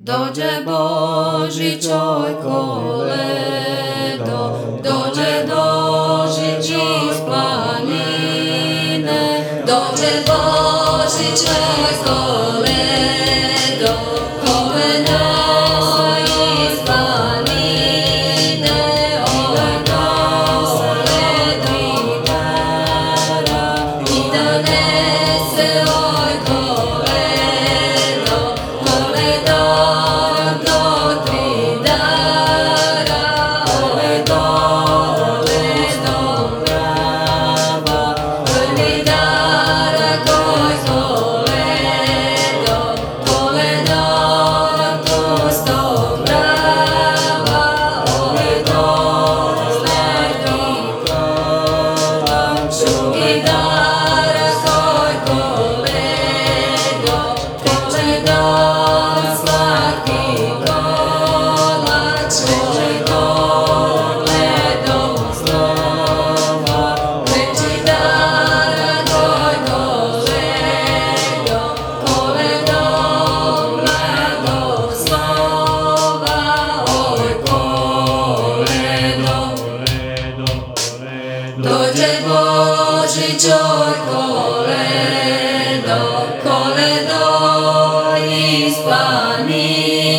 Dođe Božić, oj koledo, dođe Božić iz planine, dođe Božić, oj koledo, koledo iz planine, oj koledo i donese, oj koledo, koledo do tri dara, oj koledo brava, prvi darak, oj koledo, koledo do sto brava, oj koledo drugi darak, oj koledo, koledo slatki kolač, oj koledo slova, treći darak, oj koledo, koledo blagoslova, oj koledo. Dođe Božić, oj koledo, koledo iz planine.